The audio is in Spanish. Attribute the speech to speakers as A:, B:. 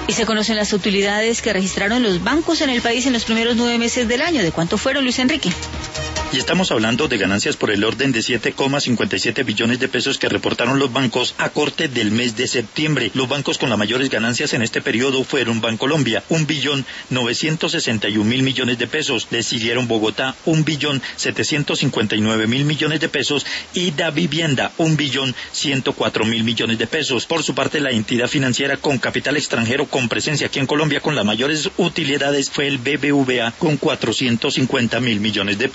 A: Y se conocen las utilidades que registraron los bancos en el país en los primeros 9 meses del año. ¿De cuánto fueron, Luis Enrique?
B: Y estamos hablando de ganancias por el orden de 7,57 billones de pesos que reportaron los bancos a corte del mes de septiembre. Los bancos con las mayores ganancias en este periodo fueron Bancolombia, 1.961.000 millones de pesos. Le siguieron Bogotá, 1.759.000 millones de pesos y Davivienda, 1.104.000 millones de pesos. Por su parte, la entidad financiera con capital extranjero con presencia aquí en Colombia con las mayores utilidades fue el BBVA con 450.000 millones de pesos.